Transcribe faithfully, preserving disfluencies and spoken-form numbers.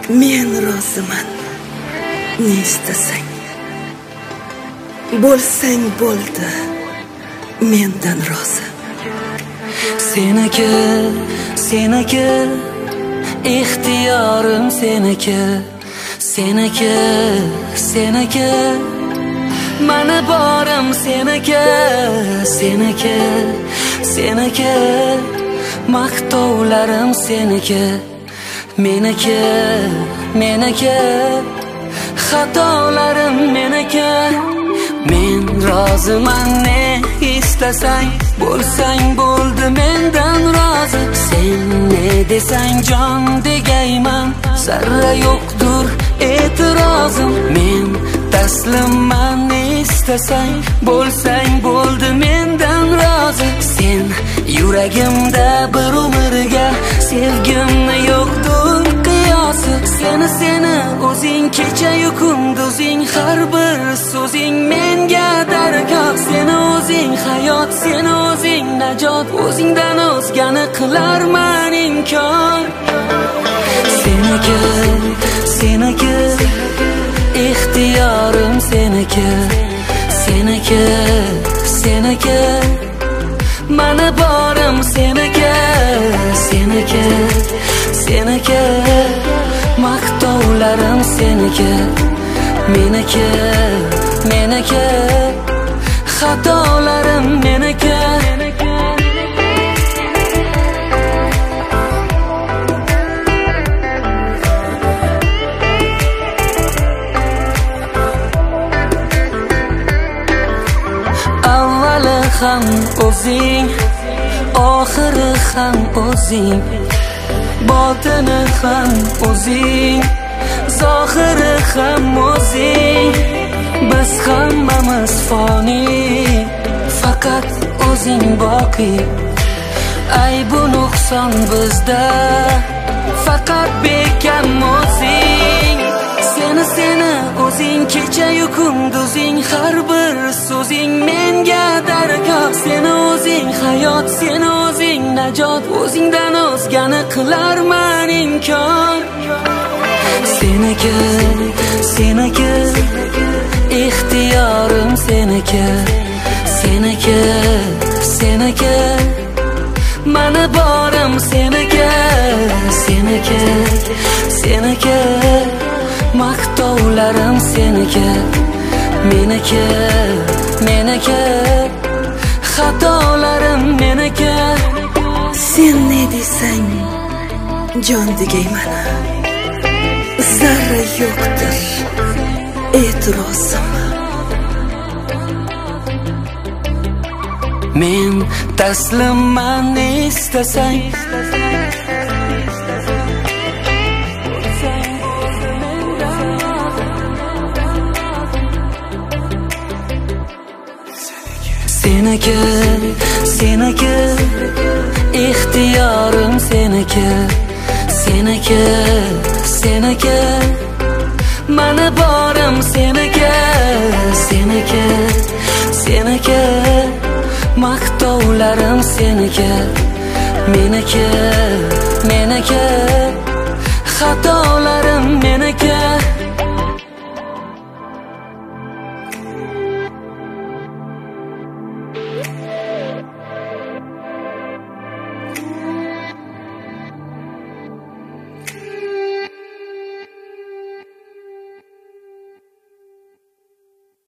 Men roziman, ne istasang. Bo'lsang bo'ldi, mendan rozi. Seniki, seniki, ixtiyorim seniki. Seniki, seniki, mani borim seniki. Seniki, seniki, maqtovlarim seniki. Meniki, meniki, xatolarim meniki. Men roziman, ne istasang. Bo'lsang bo'ldi, mendan rozi. Sen ne desang jon degayman, zarra yo'qdir e'tirozim. Men taslimman, ne istasang. Bo'lsang bo'ldi, mendan rozi. Sen yuragimda bir umrga, sevgimni yo'qdir qiyosi. Seni seni o'zing kecha-yu kunduzing, har bir so'zing menga dargoh. Seni o'zing hayot, seni o'zing najot. O'zingdan o'zgani qilarman inkor. Seniki, seniki, ixtiyorim seniki. Seniki, seniki, mani borim seniki. Seniki, seniki, maqtovlarim seniki. Meniki, meniki, xatolarim meniki. Avvali ham o'zing, oxiri ham o'zing. Botini ham o'zing, zohiri ham o'zing. Biz hammamiz foni, faqat o'zing boqi. Aybu nuqson bizda, faqat bekam o'zing. Seni seni o'zing kecha-yu kunduzing, har bir so'zing menga dargoh. Seni o'zing hayot, seni o'zing najot. O'zingdan o'zgani qilarman inkor. Seniki, seniki, ixtiyorim seniki. Seniki, seniki, mani borim seniki. Seniki, seniki, maqtovlarim seniki. Meniki, meniki, xatolarim meniki. Sen ne desang jon degayman, zarra yo'qdir e'tirozim. Men taslimman, ne istasang. Seniki, seniki, ixtiyorim seniki. Seniki, seniki, mani borim seniki. Seniki, seniki, maqtovlarim seniki. Meniki, meniki, xatolarim meniki.